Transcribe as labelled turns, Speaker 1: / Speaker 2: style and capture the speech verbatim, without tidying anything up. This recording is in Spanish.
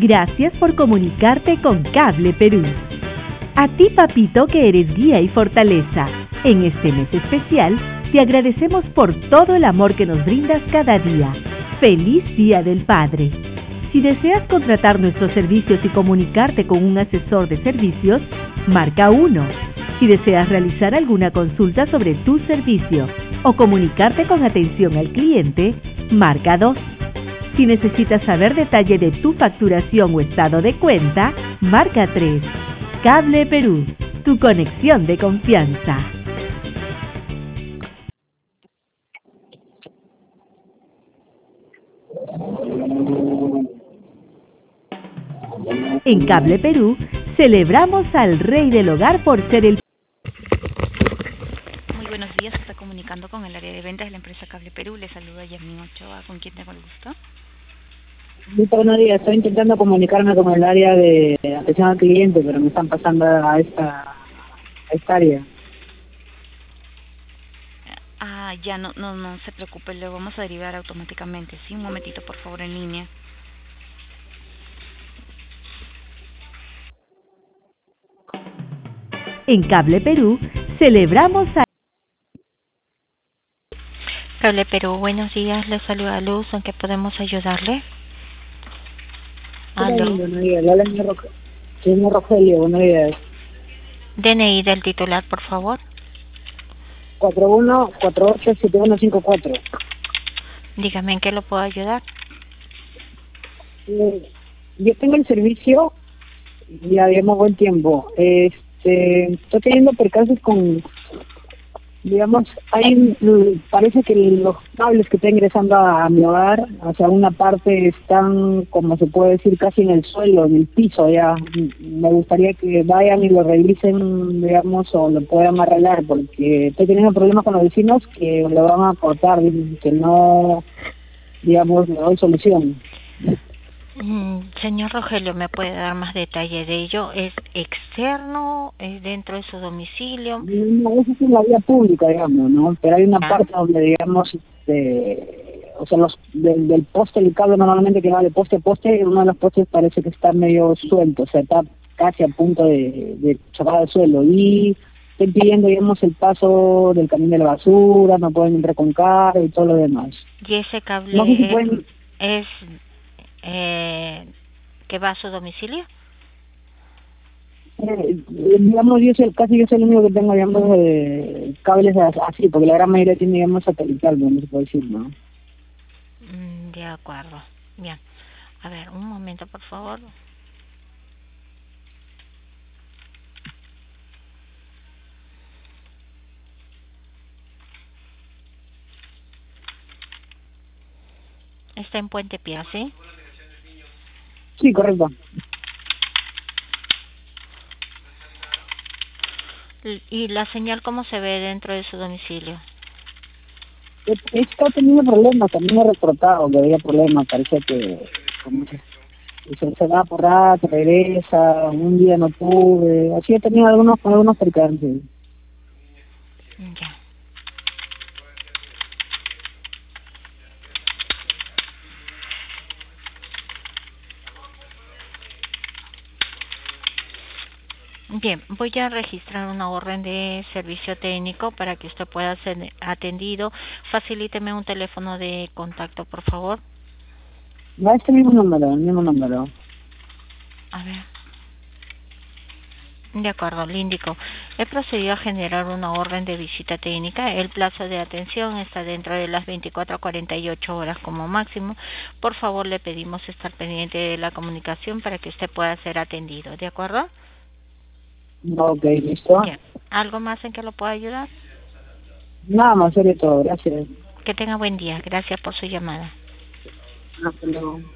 Speaker 1: Gracias por comunicarte con Cable Perú. A ti, papito, que eres guía y fortaleza. En este mes especial, te agradecemos por todo el amor que nos brindas cada día. ¡Feliz Día del Padre! Si deseas contratar nuestros servicios y comunicarte con un asesor de servicios, marca uno. Si deseas realizar alguna consulta sobre tu servicio o comunicarte con atención al cliente, marca dos. Si necesitas saber detalle de tu facturación o estado de cuenta, marca tres. Cable Perú, tu conexión de confianza. En Cable Perú, celebramos al Rey del Hogar por ser el...
Speaker 2: Muy buenos días, se está comunicando con el área de ventas de la empresa Cable Perú. Le saluda Yasmin Ochoa, ¿con quién tengo el gusto?
Speaker 3: Muy buenos días, estoy intentando comunicarme con el área de atención al cliente, pero me están pasando a esta, a esta área.
Speaker 2: Ah, ya, no, no, no se preocupe, le vamos a derivar automáticamente. Sí, un momentito, por favor, en línea.
Speaker 1: En Cable Perú, celebramos a...
Speaker 4: Cable Perú, buenos días, le saluda Luz, ¿en qué podemos ayudarle?
Speaker 3: Hola, buenos días, le habla el señor Rogelio, señor Rogelio, buenos días.
Speaker 4: D N I del titular, por favor.
Speaker 3: cuatro uno cuatro ocho siete uno cinco cuatro.
Speaker 4: Dígame, ¿en qué lo puedo ayudar?
Speaker 3: Eh, yo tengo el servicio, ya llevamos buen tiempo. Este, estoy teniendo percances con, digamos, hay, parece que los cables que están ingresando a, a mi hogar, o sea, una parte están, como se puede decir, casi en el suelo, en el piso ya. Me gustaría que vayan y lo revisen, digamos, o lo puedan arreglar, porque estoy teniendo problemas con los vecinos que lo van a cortar, que no, digamos, le doy solución.
Speaker 4: Mm, señor Rogelio, ¿me puede dar más detalle de ello? ¿Es externo? ¿Es dentro de su domicilio?
Speaker 3: No, eso es en la vía pública, digamos, ¿no? Pero hay una ah. parte donde, digamos, este, o sea, los del, del poste, el cable normalmente que va de poste a poste, uno de los postes parece que está medio suelto, o sea, está casi a punto de, de chocar al suelo. Y estoy pidiendo, digamos, el paso del camión de la basura, no pueden entrar con carga y todo lo demás.
Speaker 4: ¿Y ese cable
Speaker 3: no sé si
Speaker 4: es,
Speaker 3: pueden...
Speaker 4: es eh, que va a su domicilio?
Speaker 3: Eh, digamos, yo soy, casi yo soy el único que tengo, digamos, eh, cables así, porque la gran mayoría tiene, digamos, satelital, no se puede decir, ¿no?
Speaker 4: Mm, de acuerdo. Bien. A ver, un momento, por favor. Está en Puente Pía, ¿sí?
Speaker 3: Sí, correcto.
Speaker 4: ¿Y la señal cómo se ve dentro de su domicilio?
Speaker 3: He estado teniendo problemas, también he reportado que había problemas, parece que como se, se, se va por rato, regresa, un día no pude, así he tenido algunos, algunos percances.
Speaker 4: Ya. Bien, voy a registrar una orden de servicio técnico para que usted pueda ser atendido. Facilíteme un teléfono de contacto, por favor.
Speaker 3: No, este mismo número, el mismo número.
Speaker 4: A ver. De acuerdo, le indico. He procedido a generar una orden de visita técnica. El plazo de atención está dentro de las veinticuatro a cuarenta y ocho horas como máximo. Por favor, le pedimos estar pendiente de la comunicación para que usted pueda ser atendido. ¿De acuerdo?
Speaker 3: Ok, listo.
Speaker 4: Bien. ¿Algo más en que lo pueda ayudar?
Speaker 3: Nada más, sería todo, gracias.
Speaker 4: Que tenga buen día. Gracias por su llamada.
Speaker 3: Hasta luego.